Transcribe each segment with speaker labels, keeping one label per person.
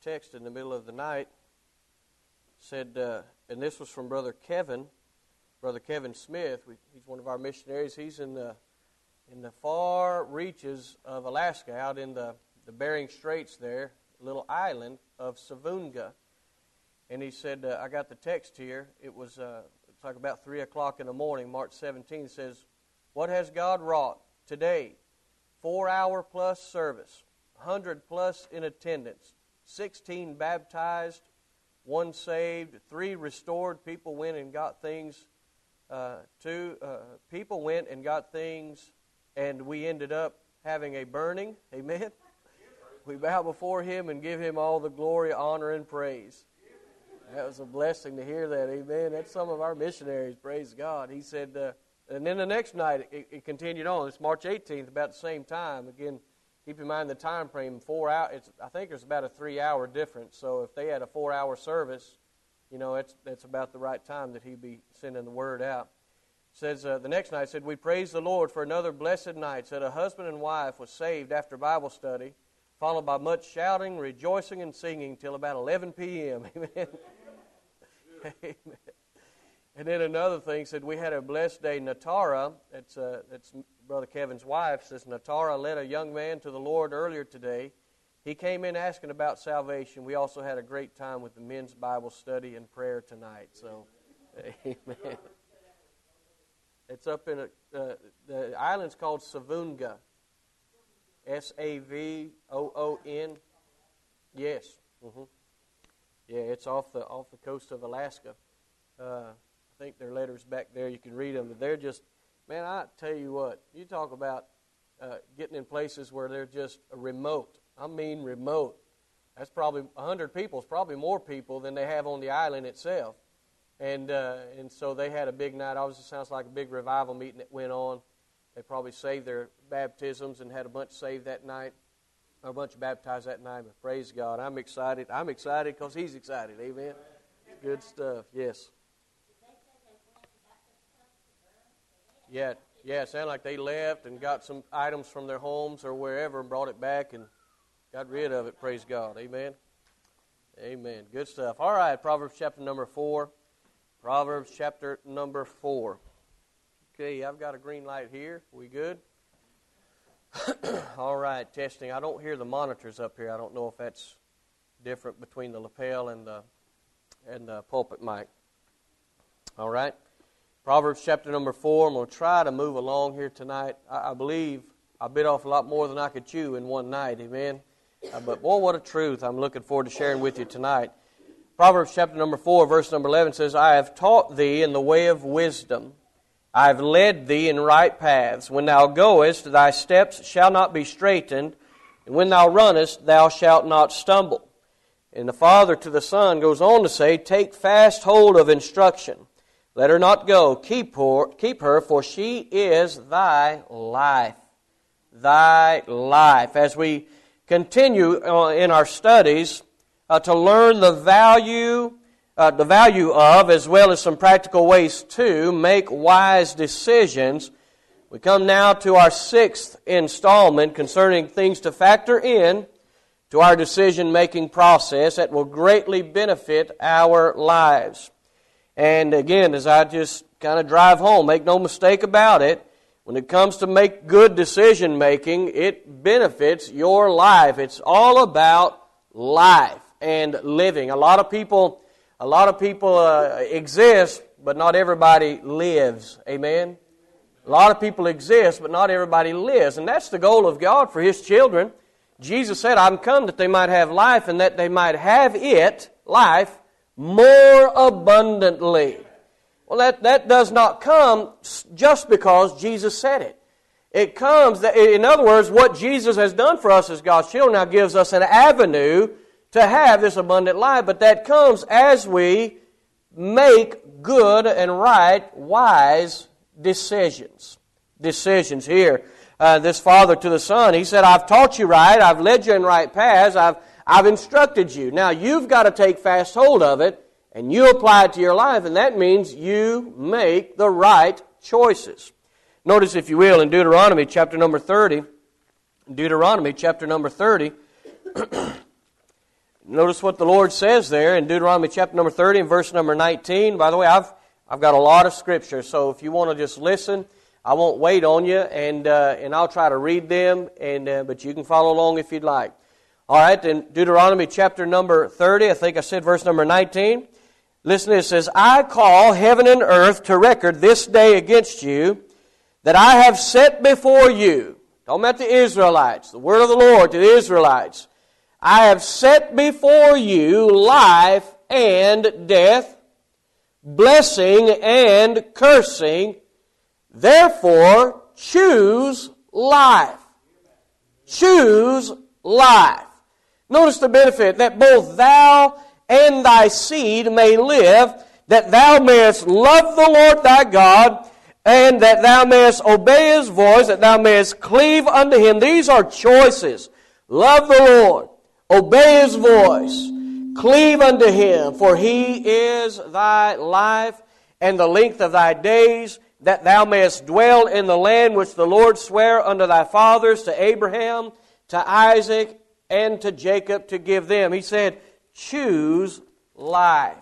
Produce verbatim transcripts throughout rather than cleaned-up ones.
Speaker 1: text in the middle of the night. Said, uh, and this was from Brother Kevin, Brother Kevin Smith. We, he's one of our missionaries. He's in the in the far reaches of Alaska, out in the, the Bering Straits there, a little island of Savunga. And he said, uh, I got the text here. It was uh, it's like about three o'clock in the morning, March seventeenth. It says, what has God wrought today? Four-hour plus service, one hundred plus in attendance, sixteen baptized, one saved, three restored. People went and got things. Uh, two uh, people went and got things, and we ended up having a burning. Amen. We bow before Him and give Him all the glory, honor, and praise. That was a blessing to hear that. Amen. That's some of our missionaries. Praise God. He said, uh, and then the next night it, it continued on. It's March eighteenth, about the same time. Again, keep in mind the time frame. Four hour. It's, I think there's about a three-hour difference. So if they had a four-hour service, you know, it's that's about the right time that He'd be sending the word out. It says uh, the next night, it said, we praise the Lord for another blessed night. It said a husband and wife was saved after Bible study, followed by much shouting, rejoicing, and singing till about eleven p.m. Amen. Amen. And then another thing said we had a blessed day. Natara, that's uh, that's Brother Kevin's wife, says Natara led a young man to the Lord earlier today. He came in asking about salvation. We also had a great time with the men's Bible study and prayer tonight. So, amen. It's up in a, uh, the island's called Savunga. S A V O O N. Yes. Mm-hmm. Yeah, it's off the off the coast of Alaska. Uh, I think there are letters back there. You can read them. But they're just, man, I tell you what, you talk about uh, getting in places where they're just remote. I mean remote. That's probably one hundred people. It's probably more people than they have on the island itself. And uh, and so they had a big night. Obviously, it sounds like a big revival meeting that went on. They probably saved their baptisms and had a bunch saved that night, or a bunch baptized that night. But praise God. I'm excited. I'm excited because He's excited. Amen. It's good stuff. Yes. Yeah, yeah, it sounded like they left and got some items from their homes or wherever and brought it back and got rid of it. Praise God. Amen. Amen. Good stuff. All right, Proverbs chapter number four. Proverbs chapter number four. Okay, I've got a green light here. We good? All right, testing. I don't hear the monitors up here. I don't know if that's different between the lapel and the, and the pulpit mic. All right. Proverbs chapter number four. I'm going to try to move along here tonight. I, I believe I bit off a lot more than I could chew in one night. Amen. Uh, but boy, what a truth I'm looking forward to sharing with you tonight. Proverbs chapter number four, verse number eleven says, I have taught thee in the way of wisdom. I have led thee in right paths. When thou goest, thy steps shall not be straitened, and when thou runnest, thou shalt not stumble. And the father to the son goes on to say, take fast hold of instruction. Let her not go. Keep her, keep her, for she is thy life. Thy life. As we continue in our studies uh, to learn the value, uh, the value of, as well as some practical ways to make wise decisions, we come now to our sixth installment concerning things to factor in to our decision-making process that will greatly benefit our lives. And again, as I just kind of drive home, make no mistake about it, when it comes to make good decision making, it benefits your life. It's all about life and living. A lot of people, a lot of people uh, exist, but not everybody lives. Amen. A lot of people exist, but not everybody lives, and that's the goal of God for His children. Jesus said, "I'm come that they might have life, and that they might have it, life, more abundantly." Well, that, that does not come just because Jesus said it. It comes, that, in other words, what Jesus has done for us as God's children now gives us an avenue to have this abundant life, but that comes as we make good and right, wise decisions. Decisions here. Uh, this father to the son, he said, I've taught you right, I've led you in right paths, I've I've instructed you. Now you've got to take fast hold of it, and you apply it to your life, and that means you make the right choices. Notice, if you will, in Deuteronomy chapter number thirty, Deuteronomy chapter number thirty, Notice what the Lord says there in Deuteronomy chapter number thirty and verse number nineteen. By the way, I've I've got a lot of scripture, so if you want to just listen, I won't wait on you, and uh, and I'll try to read them, and uh, but you can follow along if you'd like. All right, in Deuteronomy chapter number thirty, I think I said verse number nineteen. Listen to this. It says, I call heaven and earth to record this day against you, that I have set before you, talking about the Israelites, the word of the Lord to the Israelites, I have set before you life and death, blessing and cursing. Therefore, choose life. Choose life. Notice the benefit, that both thou and thy seed may live, that thou mayest love the Lord thy God, and that thou mayest obey His voice, that thou mayest cleave unto Him. These are choices. Love the Lord. Obey His voice. Cleave unto Him, for He is thy life and the length of thy days, that thou mayest dwell in the land which the Lord sware unto thy fathers, to Abraham, to Isaac, and to Jacob, to give them. He said, choose life.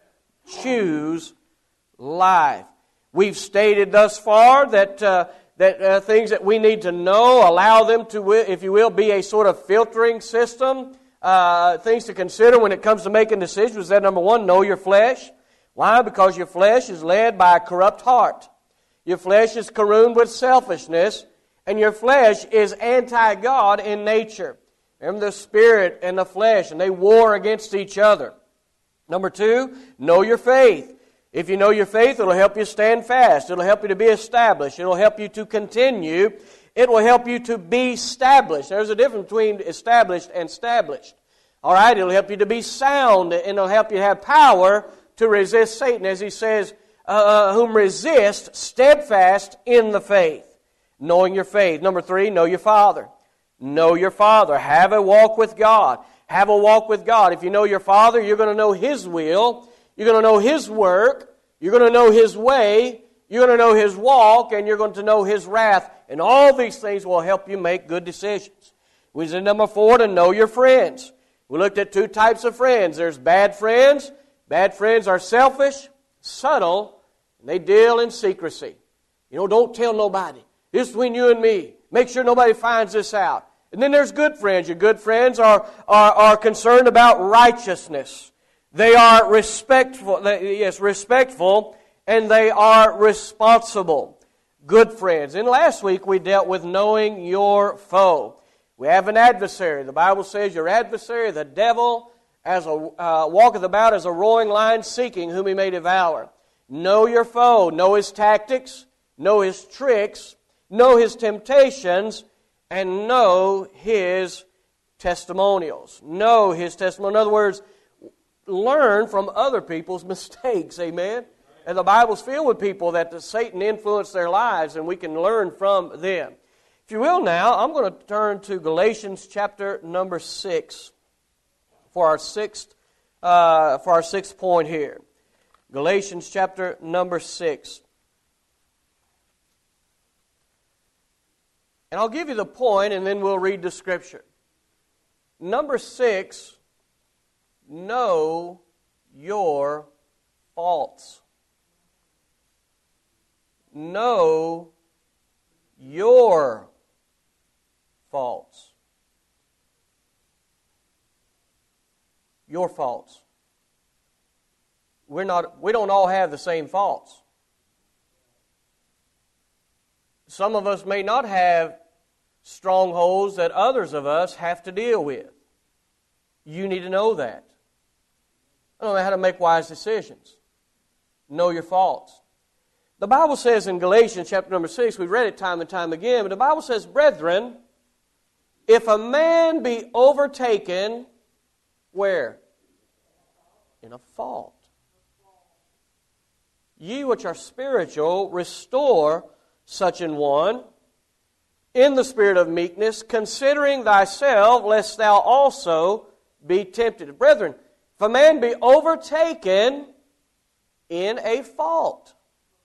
Speaker 1: Choose life. We've stated thus far that uh, that uh, things that we need to know, allow them to, if you will, be a sort of filtering system. Uh, things to consider when it comes to making decisions. That number one, know your flesh. Why? Because your flesh is led by a corrupt heart. Your flesh is corrupt with selfishness, and your flesh is anti-God in nature. Remember the spirit and the flesh, and they war against each other. Number two, know your faith. If you know your faith, it'll help you stand fast. It'll help you to be established. It'll help you to continue. It will help you to be established. There's a difference between established and established. All right, it'll help you to be sound, and it'll help you have power to resist Satan, as he says, uh, whom resist steadfast in the faith. Knowing your faith. Number three, know your Father. Know your Father. Have a walk with God. Have a walk with God. If you know your Father, you're going to know His will. You're going to know His work. You're going to know His way. You're going to know His walk, and you're going to know His wrath. And all these things will help you make good decisions. We said number four, to know your friends. We looked at two types of friends. There's bad friends. Bad friends are selfish, subtle, and they deal in secrecy. You know, don't tell nobody. This is between you and me. Make sure nobody finds this out. And then there's good friends. Your good friends are, are, are concerned about righteousness. They are respectful, yes, respectful, and they are responsible. Good friends. And last week we dealt with knowing your foe. We have an adversary. The Bible says your adversary, the devil, as a uh, walketh about as a roaring lion, seeking whom he may devour. Know your foe. Know his tactics. Know his tricks. Know his temptations. And know his testimonials. Know his testimony. In other words, learn from other people's mistakes. Amen? And the Bible's filled with people that Satan influenced their lives, and we can learn from them. If you will now, I'm going to turn to Galatians chapter number six for our sixth, uh, for our sixth point here. Galatians chapter number six. And I'll give you the point, and then we'll read the scripture. Number six, know your faults. Know your faults. Your faults. We're not, we don't all have the same faults. Some of us may not have strongholds that others of us have to deal with. You need to know that. I don't know how to make wise decisions. Know your faults. The Bible says in Galatians chapter number six, we've read it time and time again, but the Bible says, brethren, if a man be overtaken, where? In a fault. Ye which are spiritual, restore such an one in the spirit of meekness, considering thyself, lest thou also be tempted. Brethren, if a man be overtaken in a fault,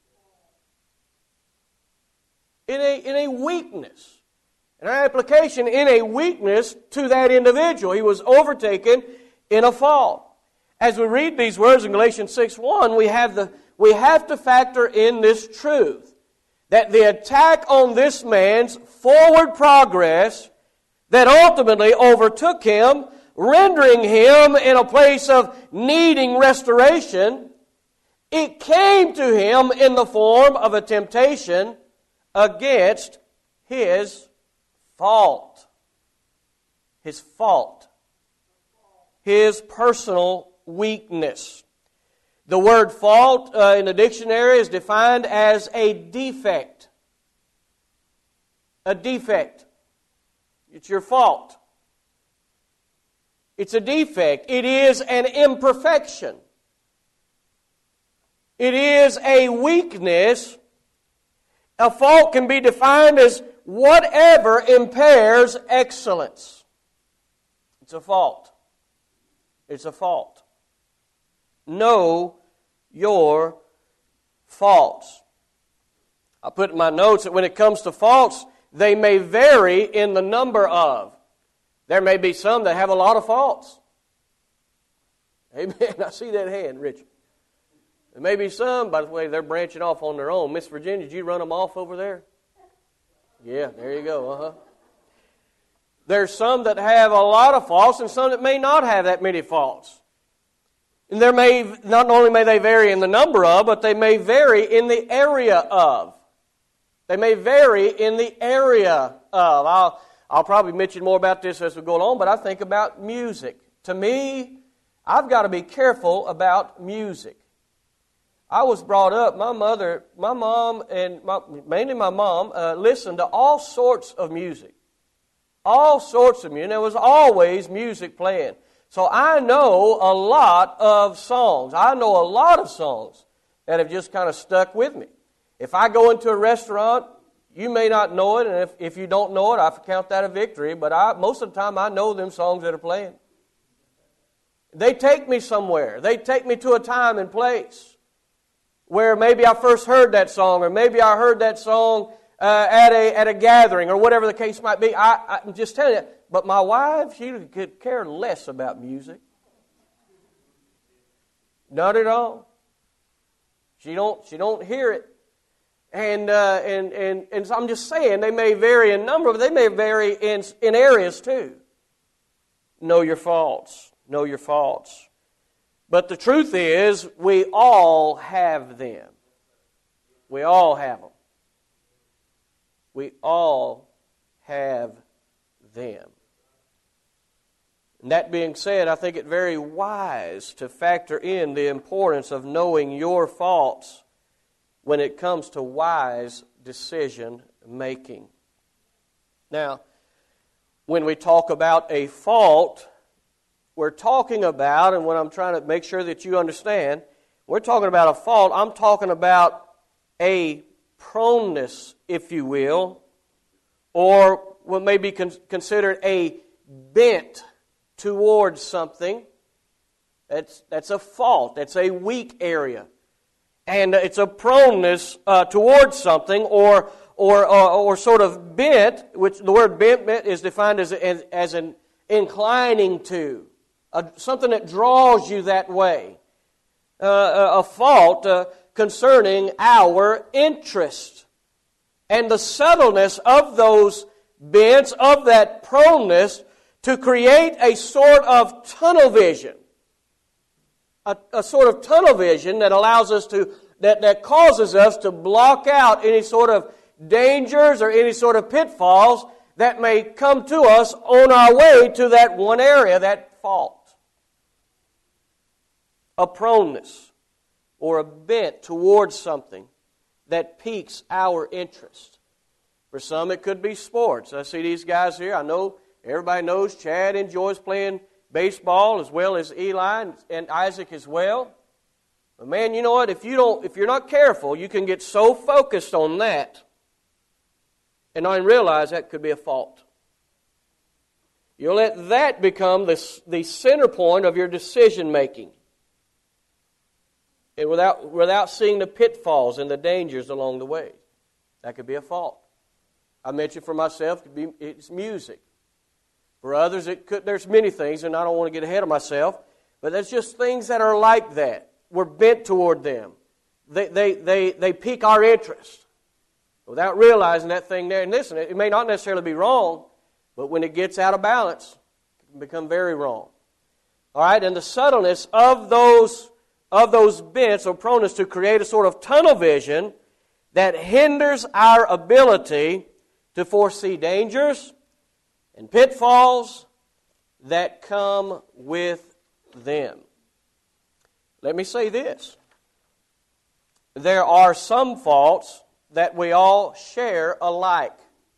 Speaker 1: in a, in a weakness, in our application, in a weakness to that individual, he was overtaken in a fault. As we read these words in Galatians six one, we have the we have to factor in this truth, that the attack on this man's forward progress that ultimately overtook him, rendering him in a place of needing restoration, it came to him in the form of a temptation against his fault. His fault. His personal weakness. The word fault uh, in the dictionary is defined as a defect. A defect. It's your fault. It's a defect. It is an imperfection. It is a weakness. A fault can be defined as whatever impairs excellence. It's a fault. It's a fault. Know your faults. I put in my notes that when it comes to faults, they may vary in the number of. There may be some that have a lot of faults. Amen. I see that hand, Richard. There may be some, by the way, they're branching off on their own. Miss Virginia, did you run them off over there? Yeah, there you go. Uh-huh. There's some that have a lot of faults and some that may not have that many faults. And there may, not only may they vary in the number of, but they may vary in the area of. They may vary in the area of. I'll, I'll probably mention more about this as we go along, but I think about music. To me, I've got to be careful about music. I was brought up, my mother, my mom, and my, mainly my mom, uh, listened to all sorts of music. All sorts of music. And there was always music playing. So I know a lot of songs. I know a lot of songs that have just kind of stuck with me. If I go into a restaurant, you may not know it, and if, if you don't know it, I count that a victory, but I, most of the time I know them songs that are playing. They take me somewhere. They take me to a time and place where maybe I first heard that song, or maybe I heard that song uh, at a at a gathering, or whatever the case might be. I, I'm just telling you, but my wife, she could care less about music. Not at all. She don't she don't hear it. And uh, and and and so I'm just saying, they may vary in number, but they may vary in in areas too. Know your faults. Know your faults. But the truth is, we all have them. We all have them. We all have them. And that being said, I think it very wise to factor in the importance of knowing your faults when it comes to wise decision making. Now, when we talk about a fault, we're talking about, and what I'm trying to make sure that you understand, we're talking about a fault. I'm talking about a proneness, if you will, or what may be con- considered a bent towards something. That's, that's a fault. That's a weak area. And it's a proneness uh, towards something, or or uh, or sort of bent, which the word bent, bent is defined as, as, as an inclining to. A, something that draws you that way. Uh, a, a fault uh, concerning our interest. And the subtleness of those bents, of that proneness, to create a sort of tunnel vision. A, a sort of tunnel vision that allows us to, that, that causes us to block out any sort of dangers or any sort of pitfalls that may come to us on our way to that one area, that fault. A proneness or a bent towards something that piques our interest. For some, it could be sports. I see these guys here. I know everybody knows Chad enjoys playing baseball as well as Eli and, and Isaac as well. But man, you know what? If you don't, if you're not careful, you can get so focused on that and not even realize that could be a fault. You'll let that become the, the center point of your decision making. And without, without seeing the pitfalls and the dangers along the way. That could be a fault. I mentioned for myself, it could be, it's music. For others, it could. There's many things, and I don't want to get ahead of myself, but there's just things that are like that. We're bent toward them. They, they, they, they pique our interest without realizing that thing there. And listen, it may not necessarily be wrong, but when it gets out of balance, it can become very wrong. All right, and the subtleness of those of those bents or proneness to create a sort of tunnel vision that hinders our ability to foresee dangers and pitfalls that come with them. Let me say this. There are some faults that we all share alike.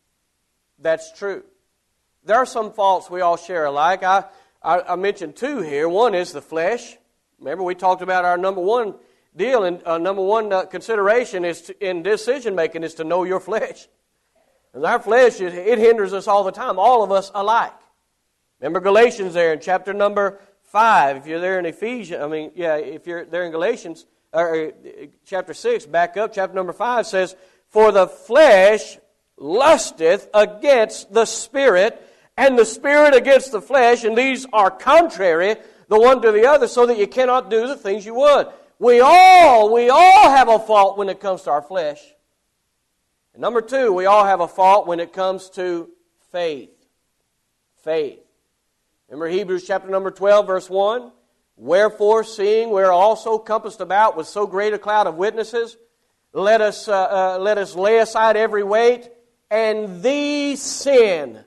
Speaker 1: That's true. There are some faults we all share alike. I, I, I mentioned two here. One is the flesh. Remember, we talked about our number one deal, and uh, number one uh, consideration is to, in decision making is to know your flesh. And our flesh, it, it hinders us all the time, all of us alike. Remember Galatians there in chapter number five. If you're there in Ephesians, I mean, yeah, if you're there in Galatians, or uh, chapter six, back up, chapter number five says, "For the flesh lusteth against the Spirit, and the Spirit against the flesh, and these are contrary the one to the other, so that you cannot do the things you would." We all, we all have a fault when it comes to our flesh. And number two, we all have a fault when it comes to faith. Faith. Remember Hebrews chapter number twelve, verse one? "Wherefore, seeing we are also compassed about with so great a cloud of witnesses, let us, uh, uh, let us lay aside every weight, and the sin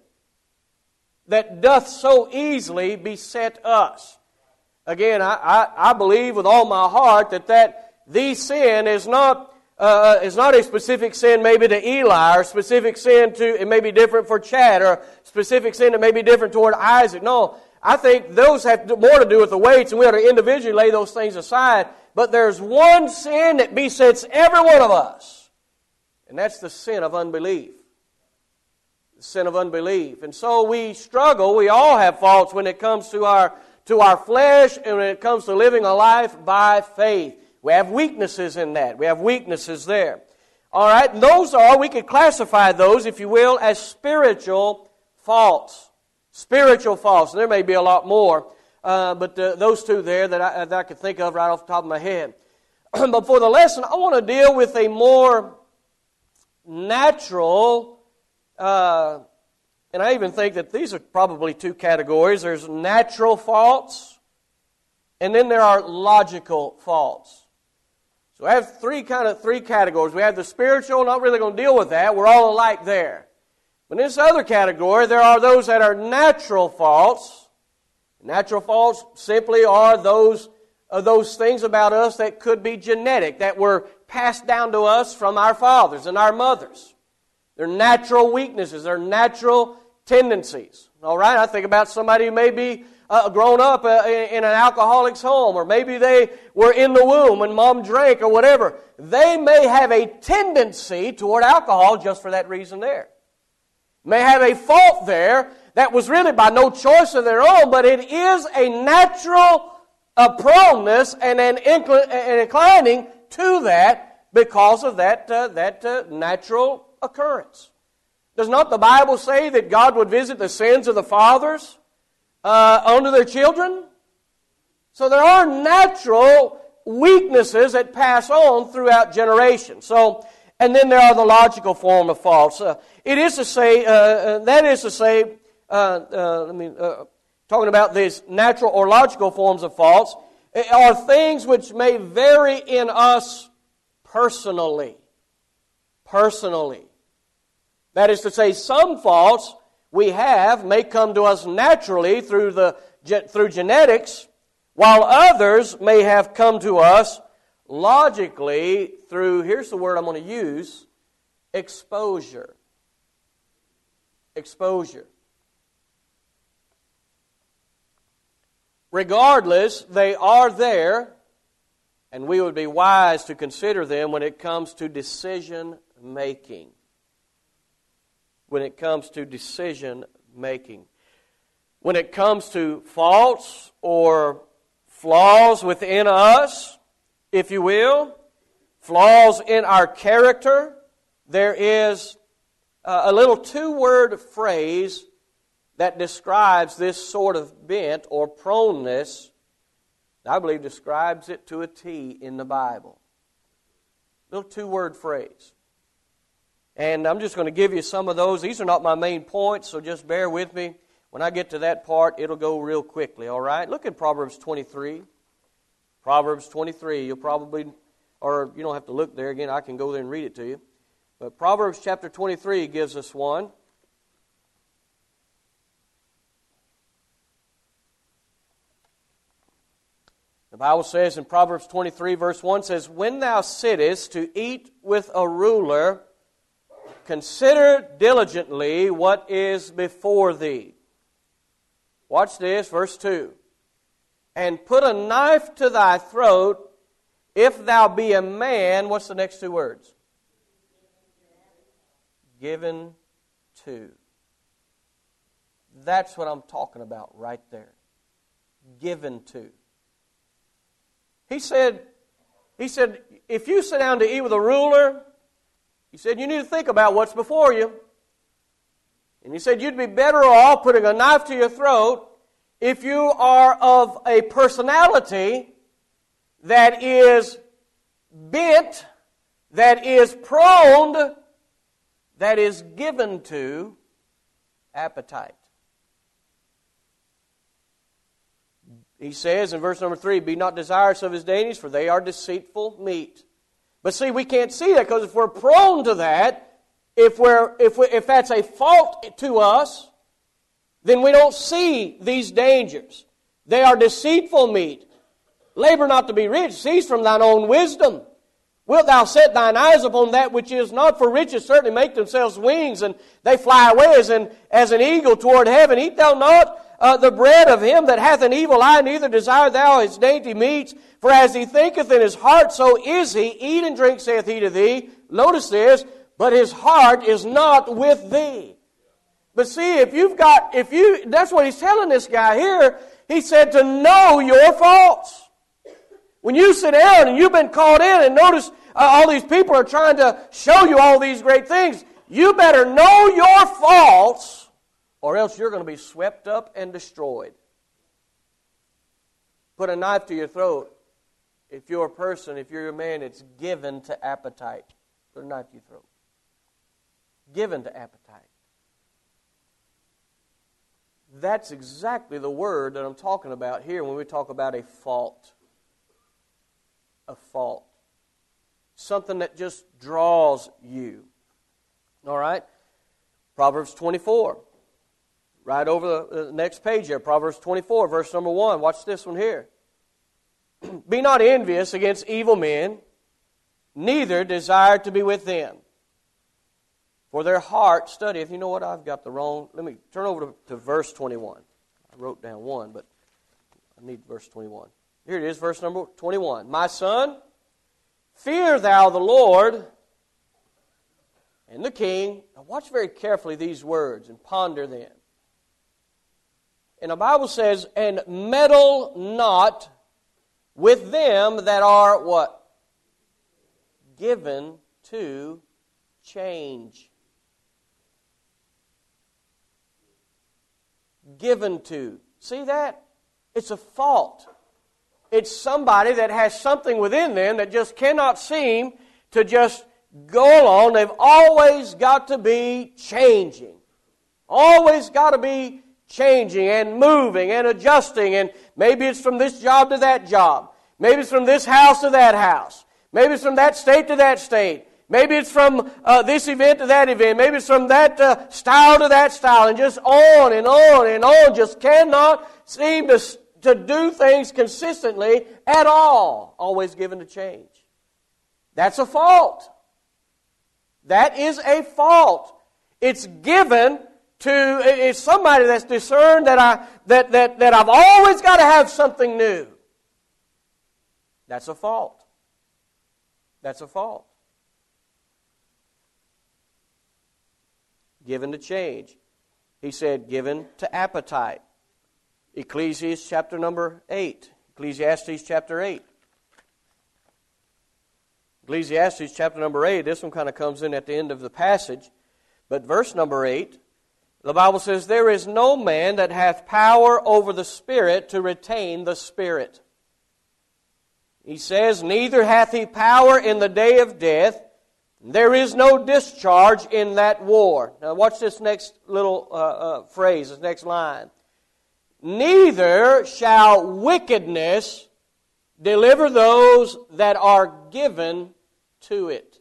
Speaker 1: that doth so easily beset us." Again, I, I, I believe with all my heart that that the sin is not uh, is not a specific sin maybe to Eli, or a specific sin to, it may be different for Chad, or a specific sin that may be different toward Isaac. No, I think those have more to do with the weights, and we ought to individually lay those things aside. But there's one sin that besets every one of us, and that's the sin of unbelief. The sin of unbelief. And so we struggle, we all have faults when it comes to our to our flesh, and when it comes to living a life by faith. We have weaknesses in that. We have weaknesses there. All right, and those are, we could classify those, if you will, as spiritual faults. Spiritual faults. And there may be a lot more, uh, but uh, those two there that I, that I could think of right off the top of my head. But for the lesson, I want to deal with a more natural uh And I even think that these are probably two categories. There's natural faults, and then there are logical faults. So we have three kind of three categories. We have the spiritual, not really going to deal with that. We're all alike there. But in this other category, there are those that are natural faults. Natural faults simply are those, uh, those things about us that could be genetic, that were passed down to us from our fathers and our mothers. They're natural weaknesses. They're natural tendencies. All right, I think about somebody who may be uh, grown up uh, in, in an alcoholic's home, or maybe they were in the womb and mom drank or whatever. They may have a tendency toward alcohol just for that reason there. May have a fault there that was really by no choice of their own, but it is a natural uh, proneness and an, incl- an inclining to that because of that, uh, that uh, natural occurrence. Does not the Bible say that God would visit the sins of the fathers uh, onto their children? So there are natural weaknesses that pass on throughout generations. So, and then there are the logical form of faults. Uh, it is to say, uh, that is to say, uh, uh, I mean, uh, talking about these natural or logical forms of faults, are things which may vary in us personally. Personally. That is to say, some faults we have may come to us naturally through the through genetics, while others may have come to us logically through, here's the word I'm going to use, exposure. Exposure. Regardless, they are there, and we would be wise to consider them when it comes to decision making. When it comes to decision making. When it comes to faults or flaws within us, if you will, flaws in our character, there is a little two-word phrase that describes this sort of bent or proneness, I believe describes it to a T in the Bible. Little two-word phrase. And I'm just going to give you some of those. These are not my main points, so just bear with me. When I get to that part, it'll go real quickly, all right? Look at Proverbs twenty-three. Proverbs twenty-three. You'll probably, or you don't have to look there again. I can go there and read it to you. But Proverbs chapter twenty-three gives us one. The Bible says in Proverbs twenty-three, verse one, says, "When thou sittest to eat with a ruler, consider diligently what is before thee." Watch this, verse two. "And put a knife to thy throat, if thou be a man," what's the next two words? "Given to." That's what I'm talking about right there. Given to. He said, he said, if you sit down to eat with a ruler, he said, you need to think about what's before you. And he said, you'd be better off putting a knife to your throat if you are of a personality that is bent, that is prone, that is given to appetite. He says in verse number three, "Be not desirous of his dainties, for they are deceitful meat." But see, we can't see that, because if we're prone to that, if we're if we, if that's a fault to us, then we don't see these dangers. They are deceitful meat. "Labor not to be rich, cease from thine own wisdom. Wilt thou set thine eyes upon that which is not? For riches certainly make themselves wings, and they fly away as an, as an eagle toward heaven. Eat thou not uh, the bread of him that hath an evil eye, neither desire thou his dainty meats. For as he thinketh in his heart, so is he. Eat and drink, saith he to thee." Notice this, "But his heart is not with thee." But see, if you've got, if you, that's what he's telling this guy here. He said to know your faults. When you sit down and you've been caught in, and notice uh, all these people are trying to show you all these great things, you better know your faults, or else you're going to be swept up and destroyed. Put a knife to your throat. If you're a person, if you're a man, it's given to appetite. Put a knife to your throat. Given to appetite. That's exactly the word that I'm talking about here when we talk about a fault. A fault. Something that just draws you. All right? Proverbs twenty-four. Right over the, the next page here. Proverbs twenty-four, verse number one. Watch this one here. "Be not envious against evil men, neither desire to be with them. For their heart studieth." You know what? I've got the wrong. Let me turn over to, to verse twenty-one. I wrote down one, but I need verse twenty-one. Here it is, verse number twenty-one. "My son, fear thou the Lord and the king." Now watch very carefully these words and ponder them. And the Bible says, "And meddle not with them that are" what? "Given to change." Given to. See that? It's a fault. It's somebody that has something within them that just cannot seem to just go along. They've always got to be changing. Always got to be changing and moving and adjusting. And maybe it's from this job to that job. Maybe it's from this house to that house. Maybe it's from that state to that state. Maybe it's from uh, this event to that event. Maybe it's from that uh, style to that style. And just on and on and on. Just cannot seem to, to do things consistently at all. Always given to change. That's a fault. That is a fault. It's given to, it's somebody that's discerned that, I, that, that, that I've always got to have something new. That's a fault. That's a fault. Given to change. He said, given to appetite. Ecclesiastes chapter number eight. Ecclesiastes chapter eight. Ecclesiastes chapter number eight. This one kind of comes in at the end of the passage. But verse number eight. The Bible says, there is no man that hath power over the Spirit to retain the Spirit. He says, neither hath he power in the day of death. There is no discharge in that war. Now watch this next little uh, uh, phrase, this next line. Neither shall wickedness deliver those that are given to it.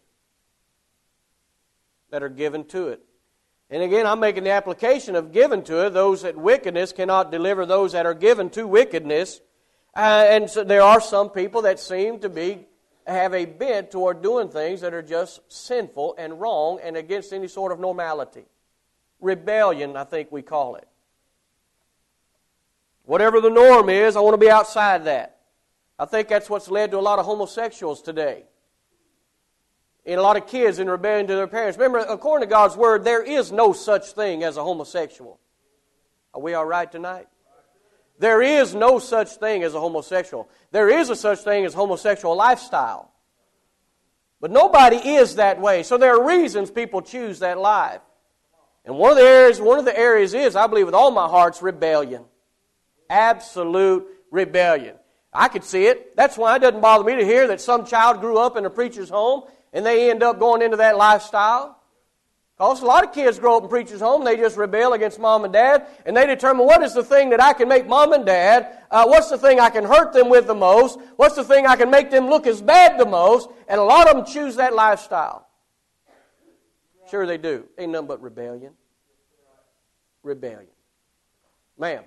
Speaker 1: That are given to it. And again, I'm making the application of given to it. Those that wickedness cannot deliver those that are given to wickedness. Uh, and so there are some people that seem to be have a bent toward doing things that are just sinful and wrong and against any sort of normality. Rebellion, I think we call it. Whatever the norm is, I want to be outside that. I think that's what's led to a lot of homosexuals today. And a lot of kids in rebellion to their parents. Remember, according to God's Word, there is no such thing as a homosexual. Are we all right tonight? There is no such thing as a homosexual. There is a such thing as homosexual lifestyle. But nobody is that way. So there are reasons people choose that life. And one of the areas, one of the areas is, I believe with all my heart, rebellion. Absolute rebellion. I could see it. That's why it doesn't bother me to hear that some child grew up in a preacher's home and they end up going into that lifestyle. Because a lot of kids grow up in preacher's home, they just rebel against mom and dad, and they determine what is the thing that I can make mom and dad, uh, what's the thing I can hurt them with the most, what's the thing I can make them look as bad the most, and a lot of them choose that lifestyle. Sure they do. Ain't nothing but rebellion. Rebellion. Ma'am.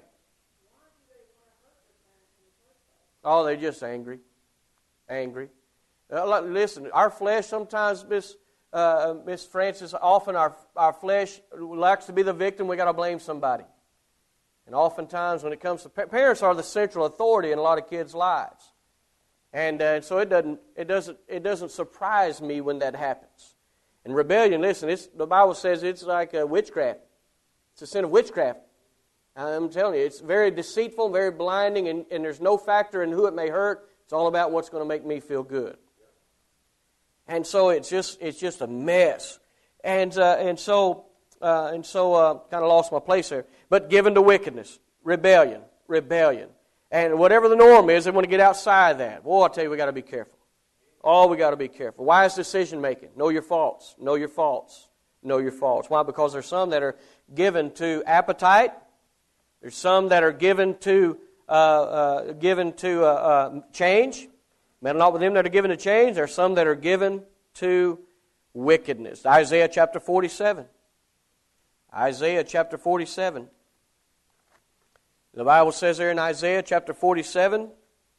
Speaker 1: Oh, they're just angry. Angry. Uh, listen, our flesh sometimes, Miss uh, Miss Francis, often our our flesh likes to be the victim. We got to blame somebody. And oftentimes, when it comes to parents, are the central authority in a lot of kids' lives, and uh, so it doesn't it doesn't it doesn't surprise me when that happens. And rebellion, listen, it's, the Bible says it's like a witchcraft. It's a sin of witchcraft. I'm telling you, it's very deceitful, very blinding, and, and there's no factor in who it may hurt. It's all about what's going to make me feel good. And so it's just it's just a mess. And uh, and so uh, and so uh, kind of lost my place there. But given to wickedness, rebellion, rebellion, and whatever the norm is, they want to get outside that. Boy, I tell you, we got to be careful. Oh, we got to be careful. Wise decision making. Know your faults. Know your faults. Know your faults. Why? Because there's some that are given to appetite. There's some that are given to uh, uh, given to uh, uh, change. Men not with them that are given to change. There are some that are given to wickedness. Isaiah chapter forty-seven. Isaiah chapter forty-seven. The Bible says there in Isaiah chapter forty-seven,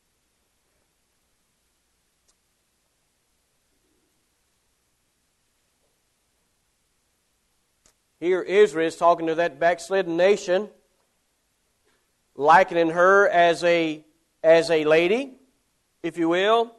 Speaker 1: here Israel is talking to that backslidden nation, likening her as a as a lady, if you will.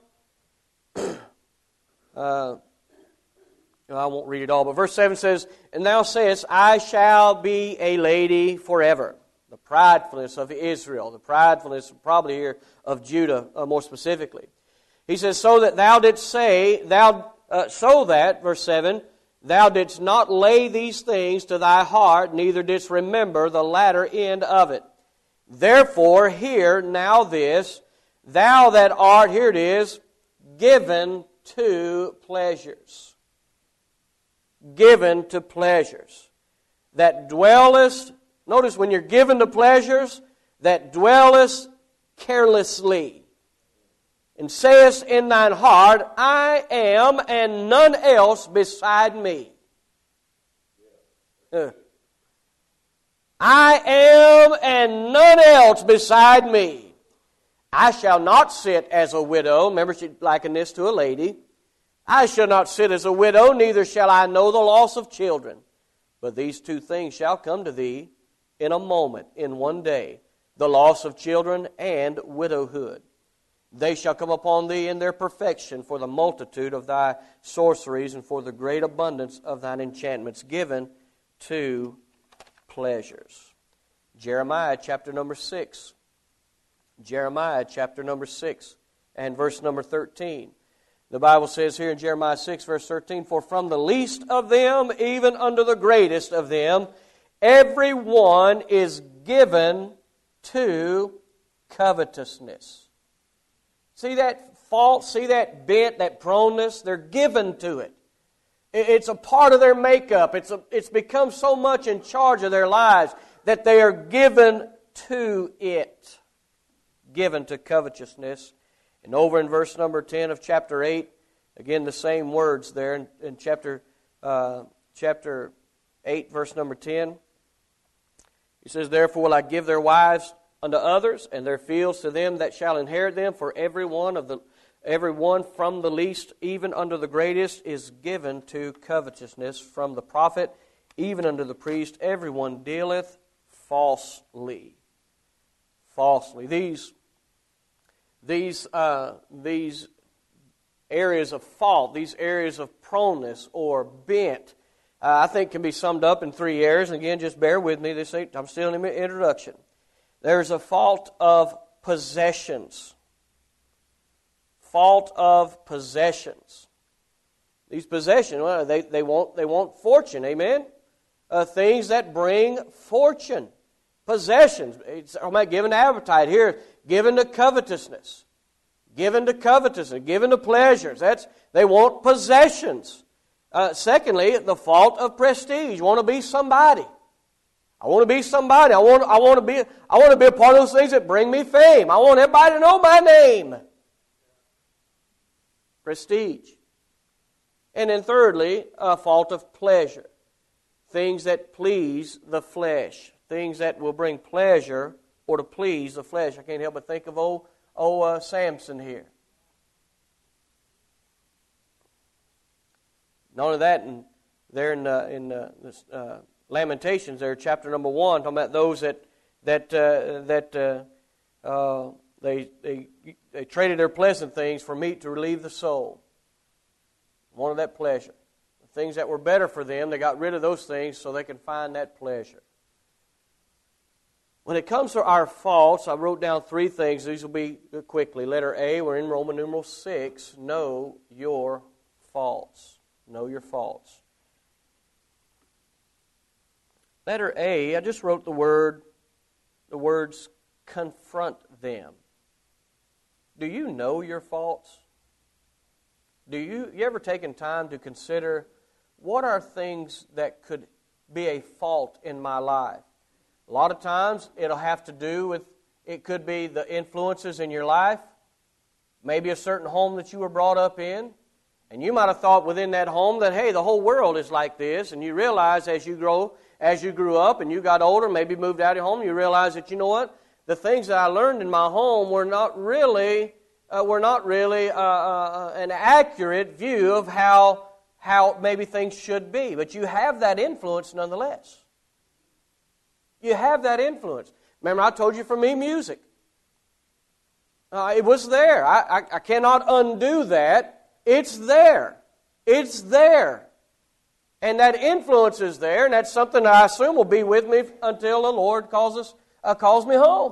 Speaker 1: uh, I won't read it all, but verse seven says, "And thou sayest, I shall be a lady forever." The pridefulness of Israel, the pridefulness probably here of Judah, uh, more specifically. He says, "So that thou didst say, thou uh, so that," verse seven, "thou didst not lay these things to thy heart, neither didst remember the latter end of it. Therefore, hear now this, thou that art," here it is, "given to pleasures." Given to pleasures. That dwellest, notice when you're given to pleasures, that dwellest carelessly. And sayest in thine heart, I am and none else beside me. Uh. I am and none else beside me. I shall not sit as a widow. Remember, she likened this to a lady. I shall not sit as a widow, neither shall I know the loss of children. But these two things shall come to thee in a moment, in one day, the loss of children and widowhood. They shall come upon thee in their perfection for the multitude of thy sorceries and for the great abundance of thine enchantments given to pleasures. Jeremiah chapter number six. Jeremiah chapter number six and verse number thirteen. The Bible says here in Jeremiah six verse thirteen, "For from the least of them even unto the greatest of them everyone is given to covetousness. See that fault? See that bent, that proneness? They're given to it. It's a part of their makeup. It's, a, it's become so much in charge of their lives that they are given to it. Given to covetousness. And over in verse number ten of chapter eight, again the same words there in, in chapter, uh, chapter eight, verse number ten. He says, "Therefore will I give their wives unto others, and their fields to them that shall inherit them. For every one of the every one from the least even unto the greatest is given to covetousness. From the prophet even unto the priest, everyone dealeth falsely." Falsely. These these uh, these areas of fault, these areas of proneness or bent, uh, I think can be summed up in three areas. And again, just bear with me. This ain't, I'm still in the introduction. There's a fault of possessions. Fault of possessions. These possessions, well, they, they want they want fortune, amen? Uh, things that bring fortune. Possessions. It's, I'm not given to appetite here. Given to covetousness. Given to covetousness. Given to pleasures. That's they want possessions. Uh, secondly, the fault of prestige. You want to be somebody. I want to be somebody. I want, I want to be I want to be a part of those things that bring me fame. I want everybody to know my name. Prestige. And then thirdly, a fault of pleasure. Things that please the flesh. Things that will bring pleasure or to please the flesh. I can't help but think of old, old uh, Samson here. Not only that, and there in, uh, in uh, this, uh, Lamentations, there, chapter number one, talking about those that that uh, that uh, uh, they they they traded their pleasant things for meat to relieve the soul. Wanted that pleasure. The things that were better for them, they got rid of those things so they can find that pleasure. When it comes to our faults, I wrote down three things. These will be quickly. Letter A, we're in Roman numeral six. Know your faults. Know your faults. Letter A, I just wrote the word, the words confront them. Do you know your faults? Do you, you ever taken time to consider what are things that could be a fault in my life? A lot of times it'll have to do with, it could be the influences in your life, maybe a certain home that you were brought up in, and you might have thought within that home that, hey, the whole world is like this, and you realize as you grow, as you grew up and you got older, maybe moved out of your home, you realize that, you know what, the things that I learned in my home were not really, uh, were not really uh, uh, an accurate view of how how maybe things should be. But you have that influence nonetheless. You have that influence. Remember, I told you for me, music. Uh, it was there. I, I, I cannot undo that. It's there. It's there. And that influence is there, and that's something that I assume will be with me until the Lord calls us, uh, calls me home.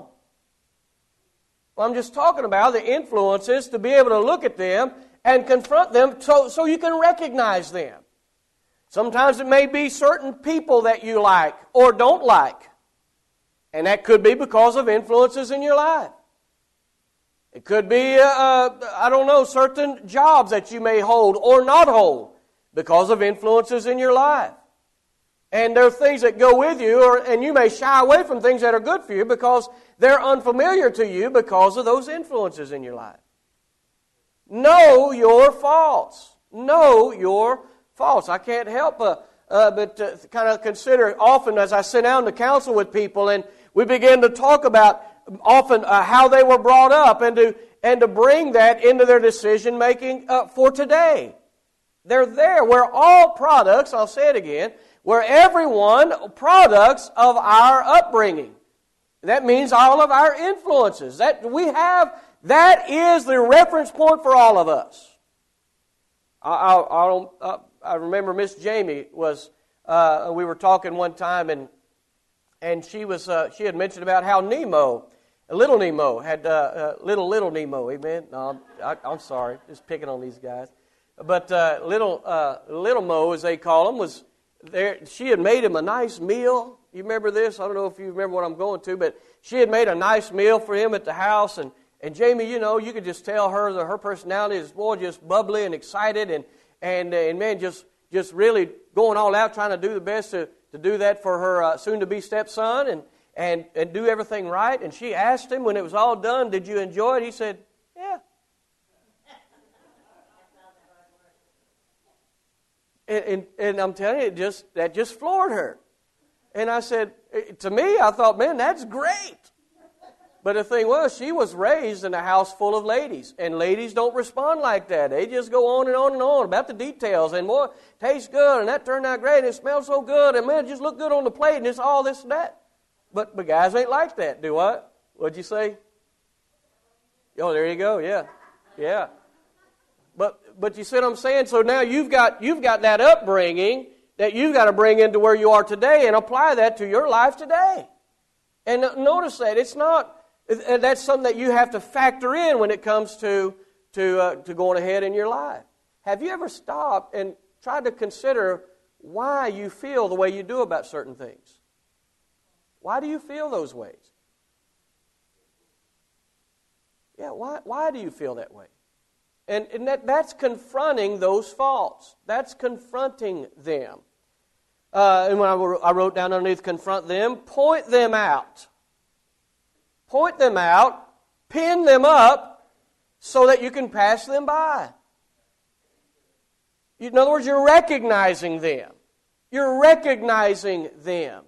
Speaker 1: Well, I'm just talking about the influences to be able to look at them and confront them so, so you can recognize them. Sometimes it may be certain people that you like or don't like. And that could be because of influences in your life. It could be, uh, uh, I don't know, certain jobs that you may hold or not hold because of influences in your life. And there are things that go with you, or, and you may shy away from things that are good for you because they're unfamiliar to you because of those influences in your life. Know your faults. Know your faults. I can't help uh, uh, but uh, kind of consider often as I sit down to counsel with people and we begin to talk about often uh, how they were brought up and to and to bring that into their decision making uh, for today. They're there. We're all products, I'll say it again, we're everyone products of our upbringing. That means all of our influences. That we have, that is the reference point for all of us. I, I, I, I remember Miss Jamie was, uh, we were talking one time and and she was uh, she had mentioned about how Nemo, little Nemo, had, uh, uh, little, little Nemo, amen? No, I, I'm sorry, just picking on these guys. But uh, little uh, little Mo, as they call him, was there. She had made him a nice meal, You remember this? I don't know if you remember what I'm going to, but she had made a nice meal for him at the house, and, and Jamie, you know, you could just tell her that her personality is, boy, just bubbly and excited, and and and man, just just really going all out, trying to do the best to, to do that for her uh, soon-to-be stepson, and, and and do everything right. And she asked him when it was all done, "Did you enjoy it?" He said, "Yeah." And, and, and I'm telling you, it just that just floored her. And I said, to me, I thought, man, that's great. But the thing was, she was raised in a house full of ladies. And ladies don't respond like that. They just go on and on and on about the details. And, boy, tastes good, and that turned out great, and it smells so good, and, man, it just looked good on the plate, and it's all this and that. But, but guys ain't like that, do what? What'd you say? Oh, there you go, yeah. Yeah. But but you see what I'm saying? So now you've got you've got that upbringing that you've got to bring into where you are today and apply that to your life today. And notice that it's not that's something that you have to factor in when it comes to to uh, to going ahead in your life. Have you ever stopped and tried to consider why you feel the way you do about certain things? Why do you feel those ways? Yeah, why why do you feel that way? And, and that, that's confronting those faults. That's confronting them. Uh, and when I, I wrote down underneath confront them, point them out. Point them out, pin them up, so that you can pass them by. In other words, you're recognizing them. You're recognizing them.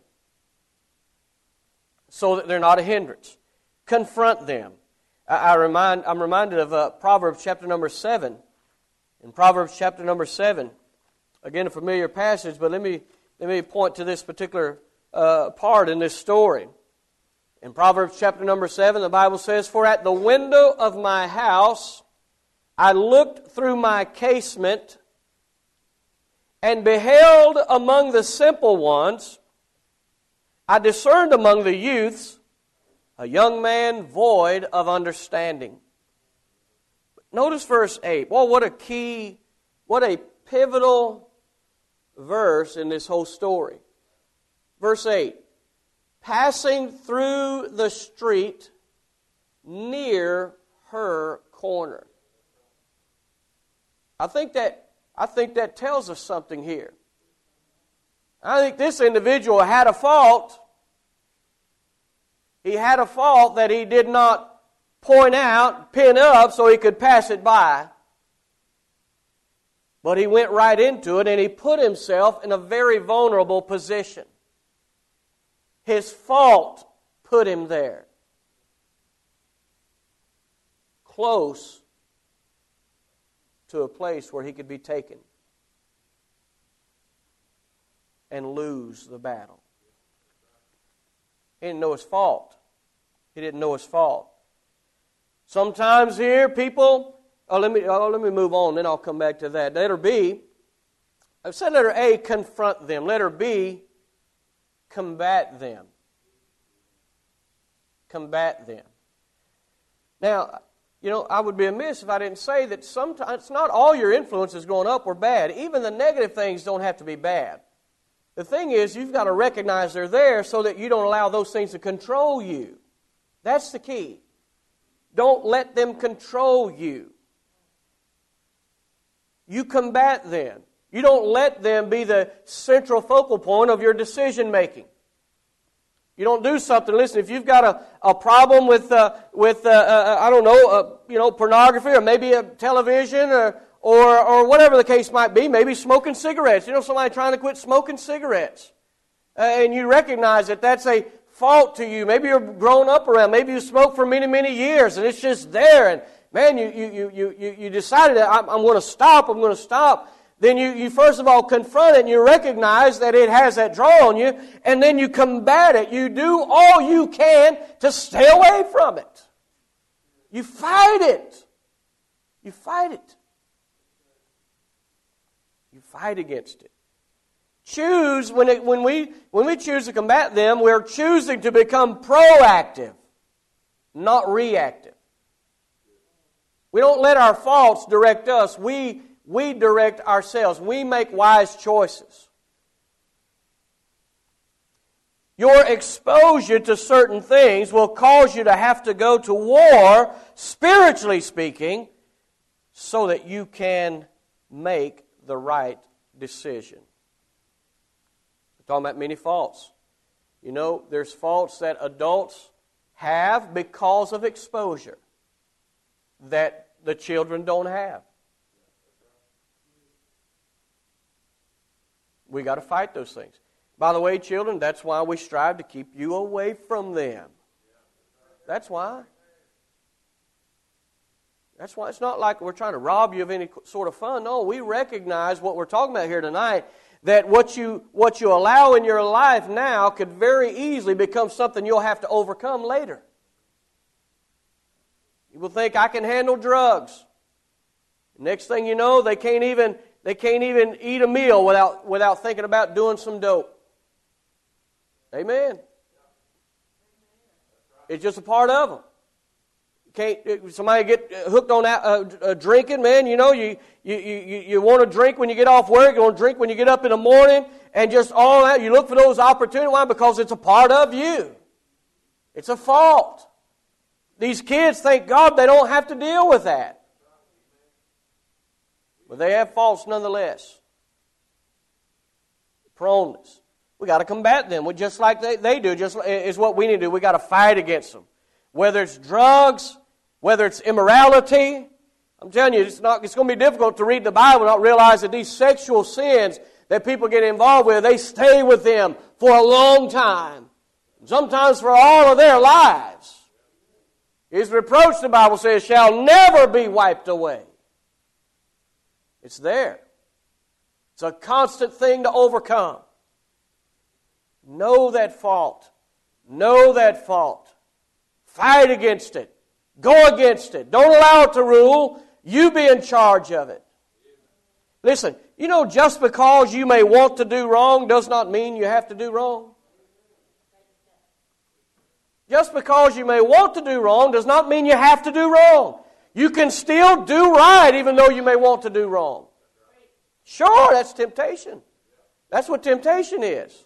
Speaker 1: So that they're not a hindrance. Confront them. I remind, I'm reminded of uh, Proverbs chapter number seven. In Proverbs chapter number seven, again a familiar passage, but let me let me point to this particular uh, part in this story. In Proverbs chapter number seven, the Bible says, "For at the window of my house I looked through my casement and beheld among the simple ones, I discerned among the youths, a young man void of understanding." Notice verse eight. Well, what a key, what a pivotal verse in this whole story. Verse eight. "Passing through the street near her corner." I think that I think that tells us something here. I think this individual had a fault. He had a fault that he did not point out, pin up, so he could pass it by. But he went right into it, and he put himself in a very vulnerable position. His fault put him there. Close to a place where he could be taken and lose the battle. He didn't know his fault. He didn't know his fault. Sometimes here, people, oh, let me oh, let me move on, then I'll come back to that. Letter B, I've said letter A, confront them. Letter B, combat them. Combat them. Now, you know, I would be amiss if I didn't say that sometimes not all your influences growing up were bad. Even the negative things don't have to be bad. The thing is, you've got to recognize they're there so that you don't allow those things to control you. That's the key. Don't let them control you. You combat them. You don't let them be the central focal point of your decision making. You don't do something. Listen, if you've got a, a problem with uh, with uh, uh, I don't know, uh, you know, pornography, or maybe a television, or Or or whatever the case might be, maybe smoking cigarettes. You know, somebody trying to quit smoking cigarettes. Uh, and you recognize that that's a fault to you. Maybe you're grown up around. Maybe you smoked for many, many years, and it's just there. And, man, you you you you, you decided that I'm, I'm going to stop, I'm going to stop. Then you, you first of all confront it, and you recognize that it has that draw on you, and then you combat it. You do all you can to stay away from it. You fight it. You fight it. You fight against it. Choose, when it, when we when we choose to combat them, we're choosing to become proactive, not reactive. We don't let our faults direct us. We, we direct ourselves. We make wise choices. Your exposure to certain things will cause you to have to go to war, spiritually speaking, so that you can make the right decision. We're talking about many faults. You know, there's faults that adults have because of exposure that the children don't have. We got to fight those things. By the way, children, that's why we strive to keep you away from them. That's why. That's why. It's not like we're trying to rob you of any sort of fun. No, we recognize what we're talking about here tonight, that what you what you allow in your life now could very easily become something you'll have to overcome later. You will think, I can handle drugs. Next thing you know, they can't even they can't even eat a meal without without thinking about doing some dope. Amen. It's just a part of them. Can't somebody get hooked on that, uh, uh, drinking, man? You know, you you you you want to drink when you get off work. You want to drink when you get up in the morning, and just all that. You look for those opportunities. Why? Because it's a part of you. It's a fault. These kids, thank God, they don't have to deal with that, but they have faults nonetheless. Proneness. We got to combat them. We just like they, they do. Just is what we need to do. We got to fight against them. Whether it's drugs, whether it's immorality, I'm telling you, it's not. It's going to be difficult to read the Bible and not realize that these sexual sins that people get involved with, they stay with them for a long time, sometimes for all of their lives. His reproach, the Bible says, shall never be wiped away. It's there. It's a constant thing to overcome. Know that fault. Know that fault. Fight against it. Go against it. Don't allow it to rule. You be in charge of it. Listen, you know, just because you may want to do wrong does not mean you have to do wrong. Just because you may want to do wrong does not mean you have to do wrong. You can still do right even though you may want to do wrong. Sure, that's temptation. That's what temptation is.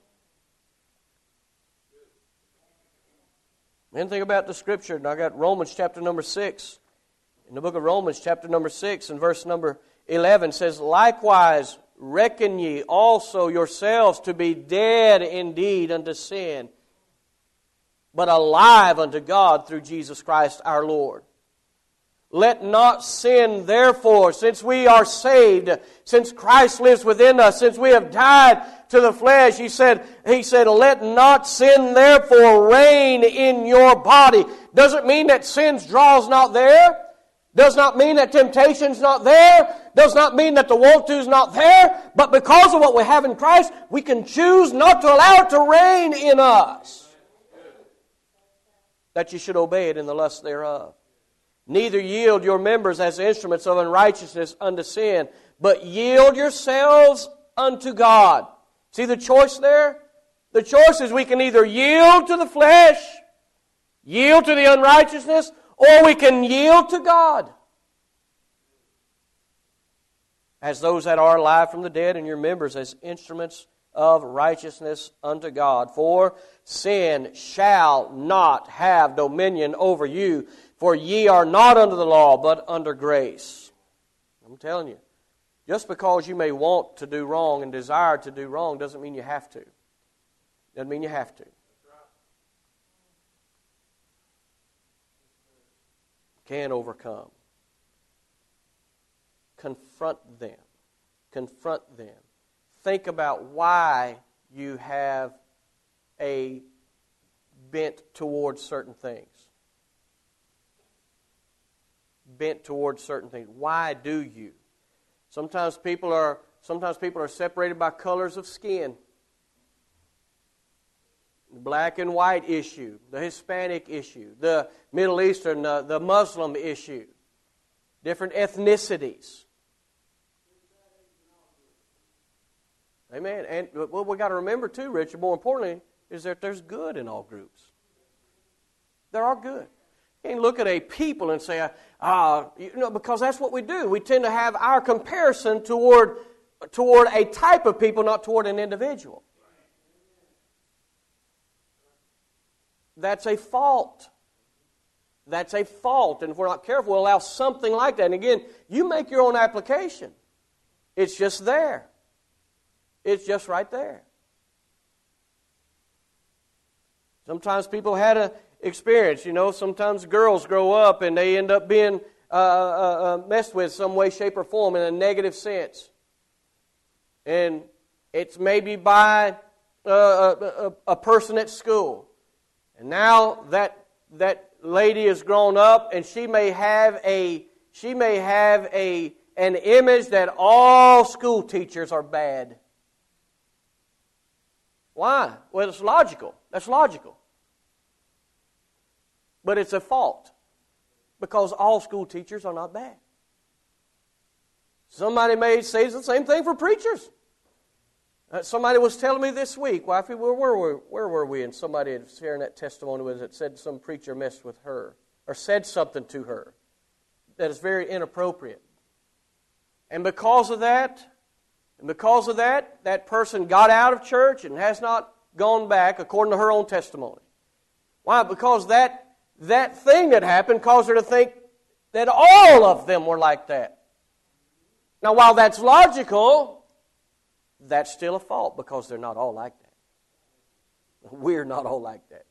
Speaker 1: Then think about the Scripture. And I got Romans chapter number six. In the book of Romans chapter number six and verse number eleven says, likewise reckon ye also yourselves to be dead indeed unto sin, but alive unto God through Jesus Christ our Lord. Let not sin, therefore, since we are saved, since Christ lives within us, since we have died to the flesh, he said, he said, let not sin, therefore, reign in your body. Doesn't mean that sin's draw's not there. Does not mean that temptation's not there. Does not mean that the want to's not there. But because of what we have in Christ, we can choose not to allow it to reign in us, that you should obey it in the lust thereof. Neither yield your members as instruments of unrighteousness unto sin, but yield yourselves unto God. See the choice there? The choice is we can either yield to the flesh, yield to the unrighteousness, or we can yield to God. As those that are alive from the dead, and your members as instruments of righteousness unto God. For sin shall not have dominion over you, for ye are not under the law, but under grace. I'm telling you, just because you may want to do wrong and desire to do wrong doesn't mean you have to. Doesn't mean you have to. Can overcome. Confront them. Confront them. Think about why you have a bent towards certain things. Bent towards certain things. Why do you? Sometimes people are sometimes people are separated by colors of skin. The black and white issue, the Hispanic issue, the Middle Eastern, uh, the Muslim issue, different ethnicities. Amen. And what we got to remember too, Richard, more importantly, is that there's good in all groups. There are good. You can look at a people and say, ah, you know, because that's what we do. We tend to have our comparison toward toward a type of people, not toward an individual. that's a fault. That's a fault. And if we're not careful, we'll allow something like that. And again, you make your own application. It's just there. It's just right there. Sometimes people had an experience, you know, sometimes girls grow up and they end up being uh, uh, uh, messed with some way, shape, or form in a negative sense. And it's maybe by uh, a, a person at school. And now that that lady has grown up and she may have a she may have a an image that all school teachers are bad. Why? Well, it's logical. That's logical. But it's a fault because all school teachers are not bad. Somebody may say the same thing for preachers. Uh, somebody was telling me this week, wifey, where were we, where were we? And somebody had sharing that testimony with us that said some preacher messed with her or said something to her that is very inappropriate. And because of that, and because of that, that person got out of church and has not gone back according to her own testimony. Why? Because that, that thing that happened caused her to think that all of them were like that. Now, while that's logical, that's still a fault because they're not all like that. We're not all like that.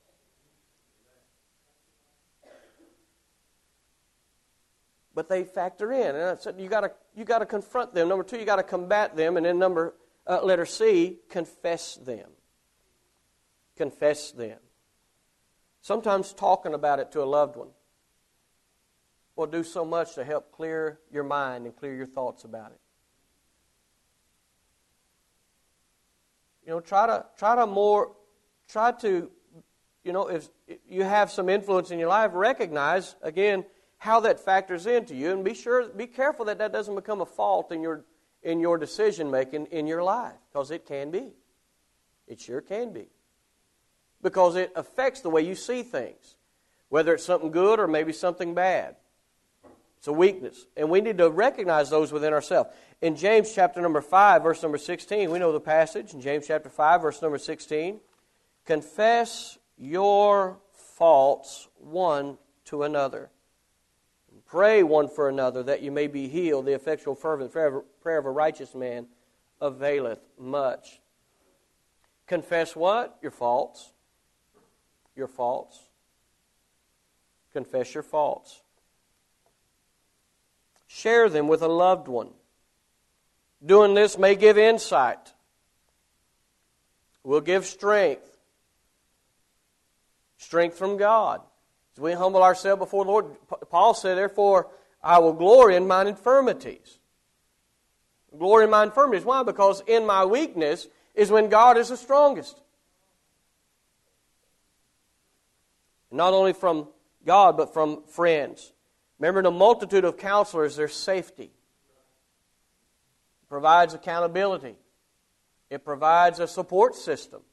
Speaker 1: But they factor in, and I said you got to you got to confront them. Number two, you got to combat them, and then number uh, letter C, confess them. Confess them. Sometimes talking about it to a loved one will do so much to help clear your mind and clear your thoughts about it. You know, try to try to more try to, you know, if you have some influence in your life, recognize again how that factors into you, and be sure, be careful that that doesn't become a fault in your in your decision making in your life, because it can be. It sure can be, because it affects the way you see things, whether it's something good or maybe something bad. It's a weakness, and we need to recognize those within ourselves. In James chapter number five, verse number sixteen, we know the passage. In James chapter five, verse number sixteen, confess your faults one to another. Pray one for another that you may be healed. The effectual fervent prayer of a righteous man availeth much. Confess what? Your faults. Your faults. Confess your faults. Share them with a loved one. Doing this may give insight. Will give strength. Strength from God. As we humble ourselves before the Lord, Paul said, therefore, I will glory in mine infirmities. Glory in my infirmities. Why? Because in my weakness is when God is the strongest. And not only from God, but from friends. Remember, in a multitude of counselors, there's safety. It provides accountability. It provides a support system.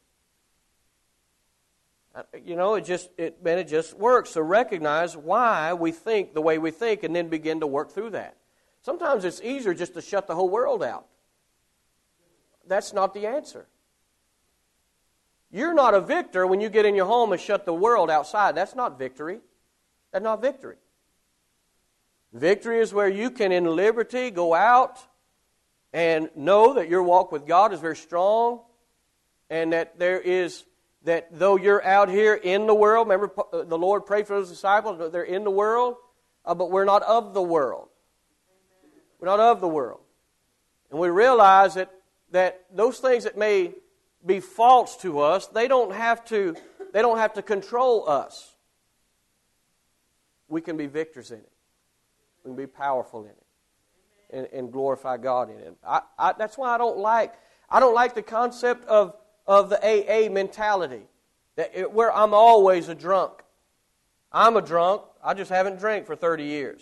Speaker 1: You know, it just it man, it just works. So recognize why we think the way we think, and then begin to work through that. Sometimes it's easier just to shut the whole world out. That's not the answer. You're not a victor when you get in your home and shut the world outside. That's not victory. That's not victory. Victory is where you can, in liberty, go out and know that your walk with God is very strong, and that there is, that though you're out here in the world, remember the Lord prayed for those disciples, that they're in the world, uh, but we're not of the world. We're not of the world. And we realize that, that those things that may be false to us, they don't have to, they don't have to control us. We can be victors in it. We can be powerful in it. And, and glorify God in it. I, I, that's why I don't like I don't like the concept of, of the A A mentality, that it, where I'm always a drunk. I'm a drunk. I just haven't drank for thirty years.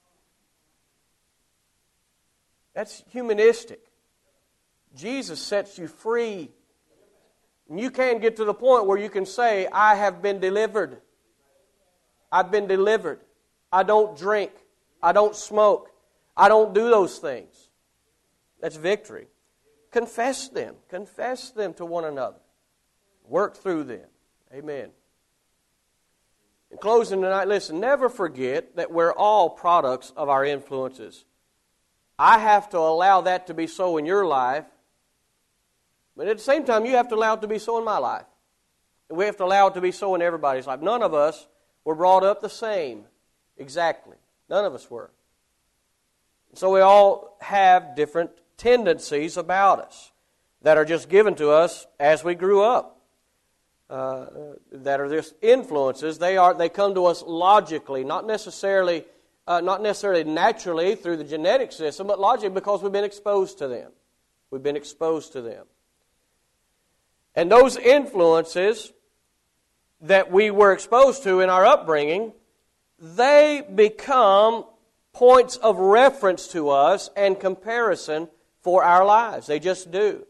Speaker 1: That's humanistic. Jesus sets you free. And you can get to the point where you can say, I have been delivered. I've been delivered. I don't drink. I don't smoke. I don't do those things. That's victory. Confess them. Confess them to one another. Work through them. Amen. In closing tonight, listen, never forget that we're all products of our influences. I have to allow that to be so in your life, but at the same time, you have to allow it to be so in my life. And we have to allow it to be so in everybody's life. None of us were brought up the same, exactly. None of us were. So we all have different tendencies about us that are just given to us as we grew up. Uh, that are just influences. They are they come to us logically, not necessarily uh, not necessarily naturally through the genetic system, but logically because we've been exposed to them. We've been exposed to them. And those influences that we were exposed to in our upbringing, they become points of reference to us and comparison for our lives. They just do.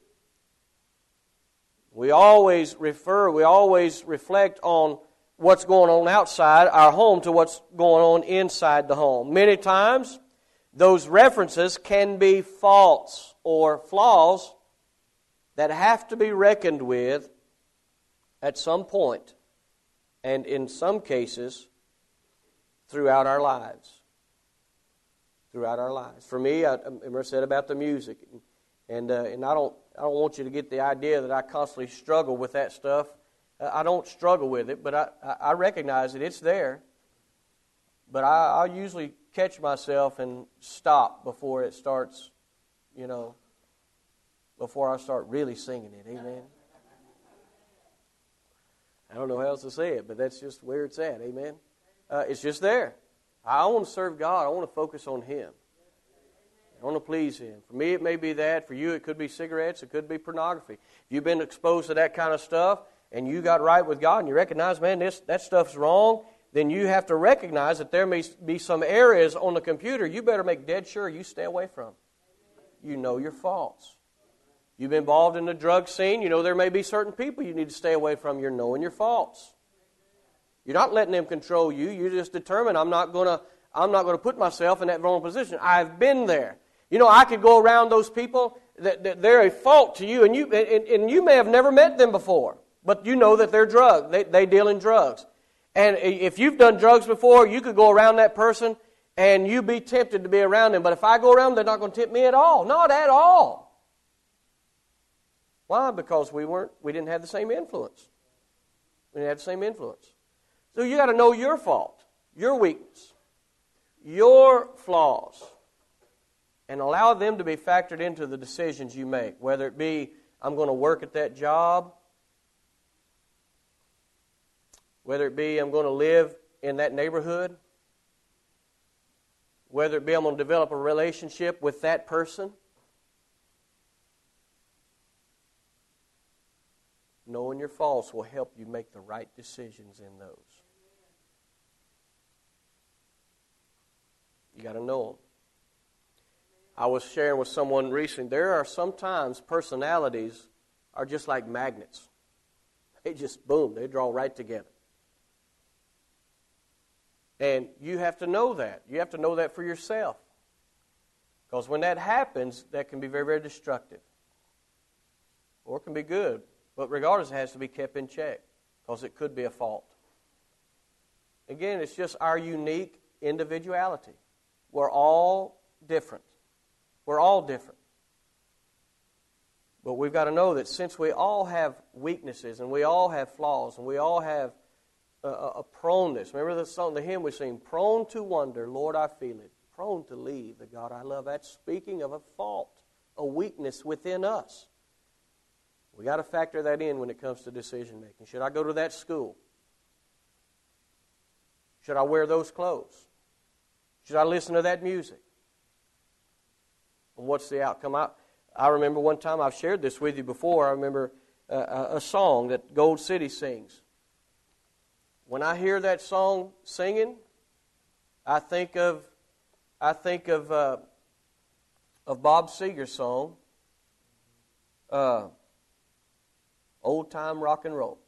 Speaker 1: We always refer, we always reflect on what's going on outside our home to what's going on inside the home. Many times, those references can be faults or flaws that have to be reckoned with at some point, and in some cases, throughout our lives. Throughout our lives. For me, I, I said about the music, and uh, and I don't I don't want you to get the idea that I constantly struggle with that stuff. Uh, I don't struggle with it, but I, I recognize that it's there. But I, I'll usually catch myself and stop before it starts, you know, before I start really singing it. Amen. I don't know how else to say it, but that's just where it's at. Amen. Uh, it's just there. I want to serve God. I want to focus on Him. I want to please Him. For me, it may be that. For you, it could be cigarettes. It could be pornography. If you've been exposed to that kind of stuff and you got right with God and you recognize, man, this that stuff's wrong, then you have to recognize that there may be some areas on the computer you better make dead sure you stay away from. You know your faults. You've been involved in the drug scene. You know there may be certain people you need to stay away from. You're knowing your faults. You're not letting them control you. You just determine, I'm not going to I'm not going to put myself in that vulnerable position. I've been there. You know, I could go around those people that, that they're a fault to you, and you and, and you may have never met them before, but you know that they're drug. They, they deal in drugs. And if you've done drugs before, you could go around that person and you be tempted to be around them. But if I go around them, they're not going to tempt me at all. Not at all. Why? Because we weren't we didn't have the same influence. We didn't have the same influence. So you got to know your fault, your weakness, your flaws, and allow them to be factored into the decisions you make. Whether it be, I'm going to work at that job. Whether it be, I'm going to live in that neighborhood. Whether it be, I'm going to develop a relationship with that person. Knowing your faults will help you make the right decisions in those. You got to know them. I was sharing with someone recently, there are sometimes personalities are just like magnets. They just, boom, they draw right together. And you have to know that. You have to know that for yourself. Because when that happens, that can be very, very destructive. Or it can be good. But regardless, it has to be kept in check. Because it could be a fault. Again, it's just our unique individuality. We're all different. We're all different. But we've got to know that since we all have weaknesses and we all have flaws and we all have a, a proneness. Remember the song, the hymn we sing, prone to wonder, Lord, I feel it. Prone to leave the God I love. That's speaking of a fault, a weakness within us. We've got to factor that in when it comes to decision making. Should I go to that school? Should I wear those clothes? Should I listen to that music? And what's the outcome? I, I remember one time, I've shared this with you before, I remember uh, a song that Gold City sings. When I hear that song singing, I think of I think of uh, of Bob Seger's song, uh, Old Time Rock and Roll.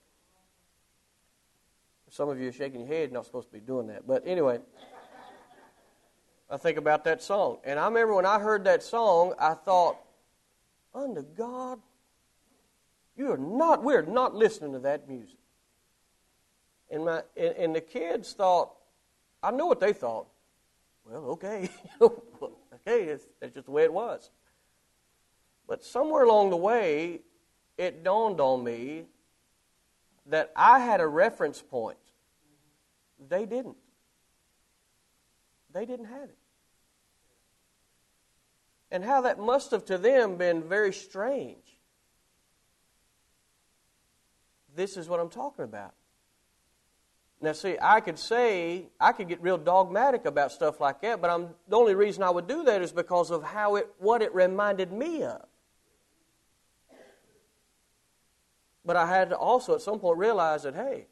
Speaker 1: Some of you are shaking your head, not supposed to be doing that. But anyway, I think about that song. And I remember when I heard that song, I thought, unto God, you are not, we're not listening to that music. And, my, and, and the kids thought, I knew what they thought. Well, okay. okay, it's, that's just the way it was. But somewhere along the way, it dawned on me that I had a reference point. They didn't. They didn't have it. And how that must have to them been very strange. This is what I'm talking about. Now see, I could say, I could get real dogmatic about stuff like that, but I'm, the only reason I would do that is because of how it, what it reminded me of. But I had to also at some point realize that, hey,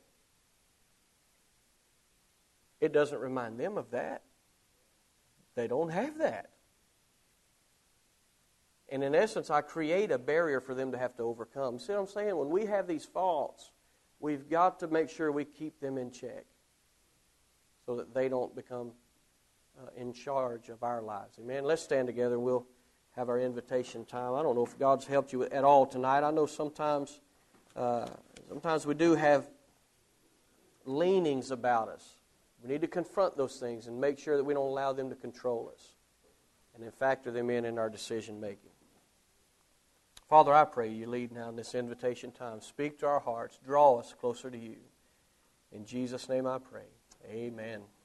Speaker 1: it doesn't remind them of that. They don't have that. And in essence, I create a barrier for them to have to overcome. See what I'm saying? When we have these faults, we've got to make sure we keep them in check so that they don't become uh, in charge of our lives. Amen? Let's stand together and we'll have our invitation time. I don't know if God's helped you at all tonight. I know sometimes, uh, sometimes we do have leanings about us. We need to confront those things and make sure that we don't allow them to control us and then factor them in in our decision making. Father, I pray you lead now in this invitation time. Speak to our hearts. Draw us closer to you. In Jesus' name I pray. Amen.